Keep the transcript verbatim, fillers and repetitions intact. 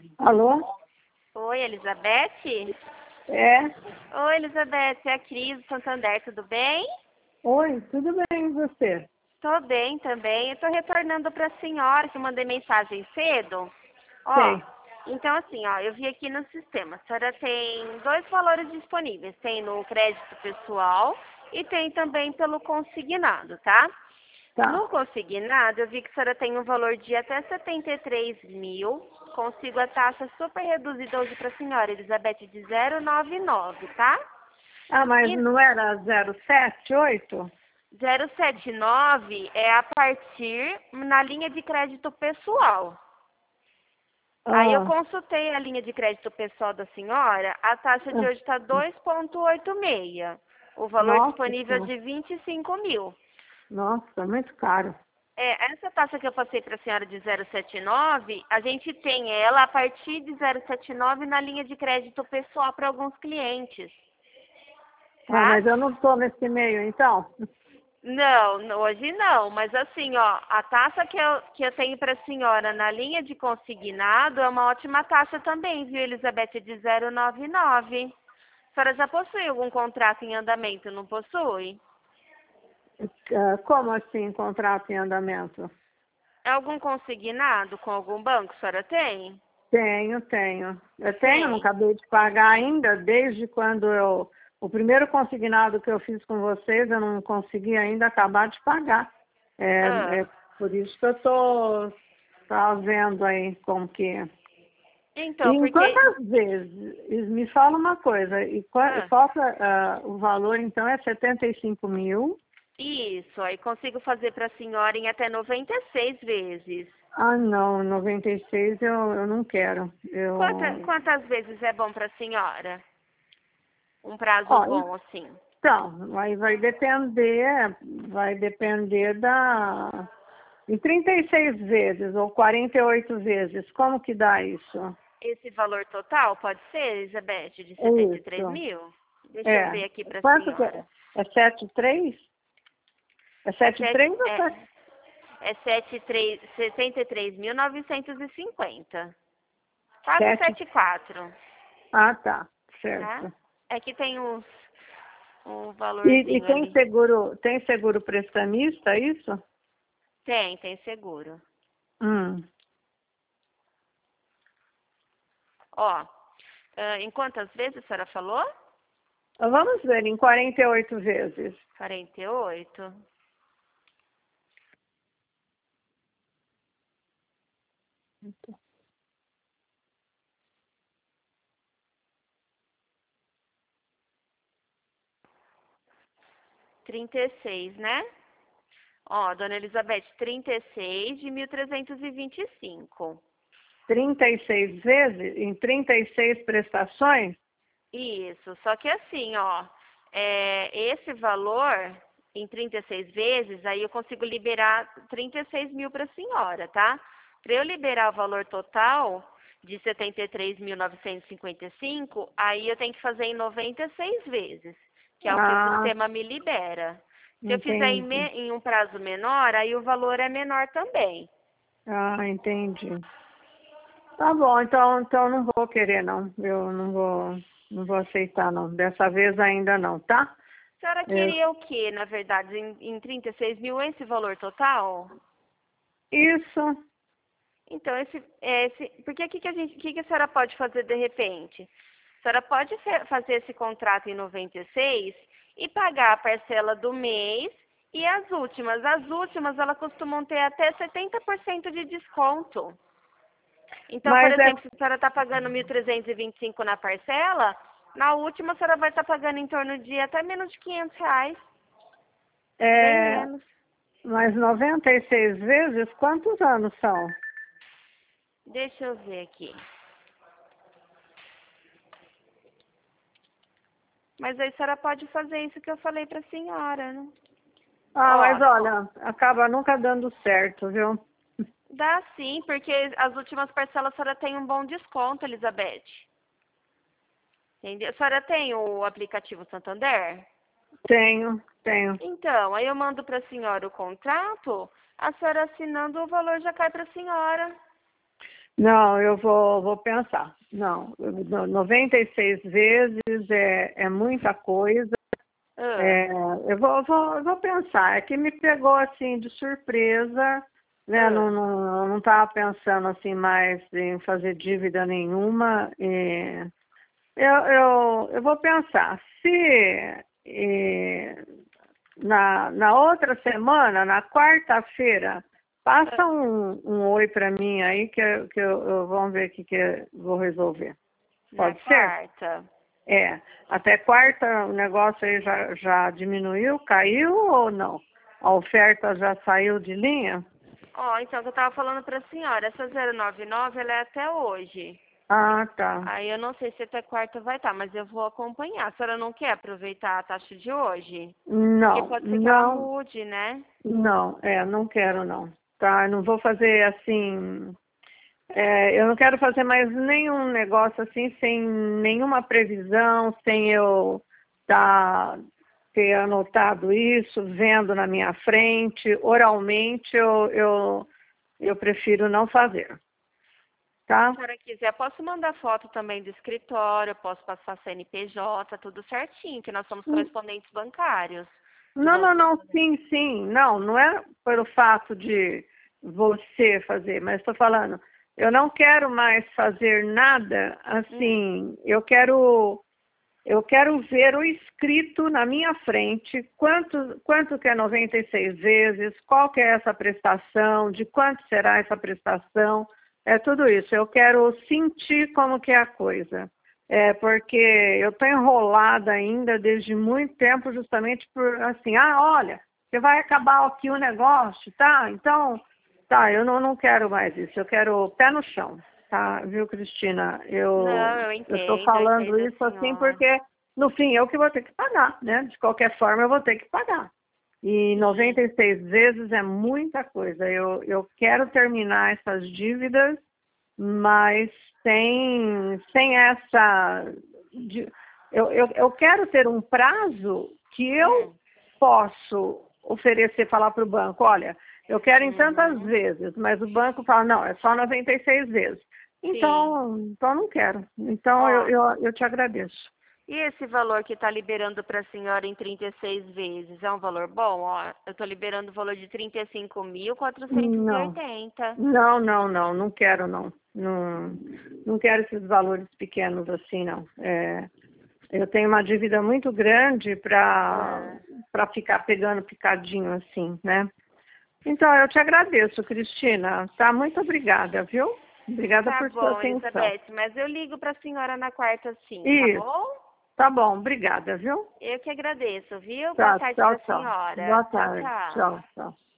Alô? Oi, Elizabeth? É? Oi, Elizabeth, é a Cris do Santander, tudo bem? Oi, tudo bem e você? Tô bem também. Eu tô retornando para a senhora que eu mandei mensagem cedo. Ó, Sei. então assim, ó, eu vi aqui no sistema. A senhora tem dois valores disponíveis. Tem no crédito pessoal e tem também pelo consignado, tá? Tá. No consignado, eu vi que a senhora tem um valor de até setenta e três mil. Consigo a taxa super reduzida hoje para a senhora, Elizabeth, de zero vírgula noventa e nove, tá? Ah, mas E não era zero sete oito? zero sete nove é a partir na linha de crédito pessoal. Aí eu Ah, consultei a linha de crédito pessoal da senhora, a taxa de ah, hoje está dois vírgula oitenta e seis. O valor nossa, disponível é senhora. de vinte e cinco mil. Nossa, muito caro. É, essa taxa que eu passei para a senhora de zero vírgula setenta e nove, a gente tem ela a partir de zero vírgula setenta e nove na linha de crédito pessoal para alguns clientes, Ah, tá? mas eu não estou nesse meio, então? Não, n- hoje não, mas assim, ó, a taxa que eu, que eu tenho para a senhora na linha de consignado é uma ótima taxa também, viu, Elizabeth, de zero vírgula noventa e nove. A senhora já possui algum contrato em andamento, não possui? Ah, como assim, contrato em andamento? É algum consignado com algum banco, a senhora tem? Tenho, tenho. Eu tenho, não Tem. acabei de pagar ainda, desde quando eu... O primeiro consignado que eu fiz com vocês, eu não consegui ainda acabar de pagar. É, Ah, é por isso que eu estou tá vendo aí como que é. E então, em porque... quantas vezes? Me fala uma coisa, e qual, Ah, qual que é, ah, o valor então é setenta e cinco mil? isso, aí consigo fazer para a senhora em até noventa e seis vezes. Ah, não, noventa e seis eu, eu não quero. Quanta, Eu, quantas vezes é bom para a senhora? Um prazo ó, bom, assim. então, aí vai depender, vai depender da... Em trinta e seis vezes ou quarenta e oito vezes, como que dá isso? Esse valor total pode ser, Elizabeth, de É setenta e três isso. mil? Deixa eu É. ver aqui para a Quanto que é? senhora. É sete três? É É, sete sete, três ou é, sete? é sete, três, sessenta e três mil novecentos e cinquenta. Quase Sete? sete quatro, Ah, tá. tá? Certo. É que tem uns, um E, e valorzinho tem ali. seguro, tem seguro prestamista, é isso? Tem, tem seguro. Hum. Ó, ah, em quantas vezes a senhora falou? Vamos ver, em quarenta e oito vezes. quarenta e oito. trinta e seis, né? Ó, dona Elizabeth, trinta e seis de mil trezentos e vinte e cinco. trinta e seis vezes, em trinta e seis prestações? Isso, só que assim, ó, é, esse valor em trinta e seis vezes, aí eu consigo liberar trinta e seis mil para a senhora, tá? Para eu liberar o valor total de setenta e três mil novecentos e cinquenta e cinco, aí eu tenho que fazer em noventa e seis vezes, que é o que o Ah, sistema me libera. Se eu fizer em, entendi. me- em um prazo menor, aí o valor é menor também. Ah, entendi. Tá bom, então, então não vou querer não. Eu não vou, não vou aceitar não. Dessa vez ainda não, tá? A senhora Eu- queria o quê, na verdade, em, em trinta e seis mil esse valor total? Isso. Então, esse, é, esse, porque o que, que, a gente, que, que a senhora pode fazer de repente? A senhora pode fe- fazer esse contrato em noventa e seis e pagar a parcela do mês e as últimas. As últimas, elas costumam ter até setenta por cento de desconto. Então, por Mas é, exemplo, se a senhora está pagando mil trezentos e vinte e cinco na parcela, na última a senhora vai estar pagando em torno de até menos de quinhentos reais, bem é, menos. mas noventa e seis vezes, quantos anos são? Deixa eu ver aqui. Mas aí a senhora pode fazer isso que eu falei para a senhora, né? Ah, mas Ó, olha, acaba nunca dando certo, viu? dá sim, porque as últimas parcelas a senhora tem um bom desconto, Elizabeth. Entendeu? A senhora tem o aplicativo Santander? Tenho, tenho. Então, aí eu mando para a senhora o contrato, a senhora assinando, o valor já cai para a senhora. Não, eu vou, vou pensar. Não, eu- noventa e seis vezes é, é muita coisa. Ah, É, eu vou, vou, eu vou pensar. É que me pegou assim de surpresa, né? ah, Não, não, não estava pensando assim mais em fazer dívida nenhuma. E eu, eu, eu vou pensar. Se eh, na, na outra semana, na quarta-feira, ah. passa um, um oi para mim aí que, eu, que eu, eu vamos ver o que, que eu vou resolver. Na Pode ser? quarta. É. Até quarta o negócio aí já, já diminuiu, caiu ou não? A oferta já saiu de linha? Ó, então, o que eu tava falando pra senhora, essa zero nove nove, ela é até hoje. Ah, tá. Aí eu não sei se até quarta vai estar, mas eu vou acompanhar. A senhora não quer aproveitar a taxa de hoje? Porque Não, pode ser que ela não, mude, né? não, é, não quero não. Tá, não vou fazer assim. É, eu não quero fazer mais nenhum negócio assim, sem nenhuma previsão, sem eu tá, ter anotado isso, vendo na minha frente, oralmente, eu, eu, eu prefiro não fazer, Se a tá? senhora quiser, posso mandar foto também do escritório, posso passar C N P J, tudo certinho, que nós somos Hum, correspondentes bancários do Não, não, Banco. não, sim, sim, não, não é pelo fato de você fazer, mas estou falando, eu não quero mais fazer nada Hum, assim, eu quero Eu quero ver o escrito na minha frente, quanto, quanto que é noventa e seis vezes, qual que é essa prestação, de quanto será essa prestação, é tudo isso. Eu quero sentir como que é a coisa. É, porque eu estou enrolada ainda desde muito tempo justamente por assim, ah, olha, você vai acabar aqui o negócio, tá? Então, tá, eu não, não quero mais isso, eu quero pé no chão. Tá, viu, Cristina? Eu não, eu eu estou entendo, eu falando entendo a isso assim senhora. porque, no fim, eu que vou ter que pagar, né? De qualquer forma, eu vou ter que pagar. E noventa Sim. e seis vezes é muita coisa. Eu, eu quero terminar essas dívidas, mas sem, sem essa... de- eu, eu, eu quero ter um prazo que eu Hum, posso oferecer, falar para o banco, olha, eu quero em tantas uhum, vezes, mas o banco fala, não, é só noventa e seis vezes. sim. Então, então eu não quero. Então eu, Ó, eu, eu te agradeço. e esse valor que está liberando para a senhora em trinta e seis vezes, é um valor bom? Ó, eu estou liberando o valor de trinta e cinco mil quatrocentos e Não, oitenta. não, não, não, não quero não. Não, não quero esses valores pequenos assim, não. É, eu tenho uma dívida muito grande para Ah, para ficar pegando picadinho assim, né? Então, eu te agradeço, Cristina. Tá? Muito obrigada, viu? Obrigada tá por sua bom, atenção. Elizabeth, mas eu ligo para a senhora na quarta sim, tá Isso, bom? tá bom, obrigada, viu? Eu que agradeço, viu? Boa Tá, tarde tchau, para a tchau. senhora. Boa Tchau, tarde. tchau. Tchau, tchau.